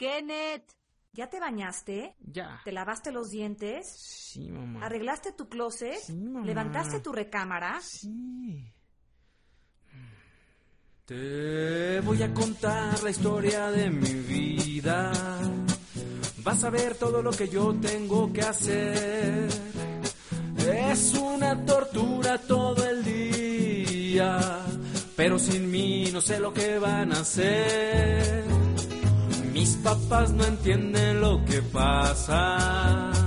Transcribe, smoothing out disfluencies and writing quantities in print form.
Kenneth, ¿ya te bañaste? Ya. ¿Te lavaste los dientes? Sí, mamá. ¿Arreglaste tu closet? Sí, mamá. ¿Levantaste tu recámara? Sí. Te voy a contar la historia de mi vida. Vas a ver todo lo que yo tengo que hacer. Es una tortura todo el día, pero sin mí no sé lo que van a hacer. Mis papás no entienden lo que pasa.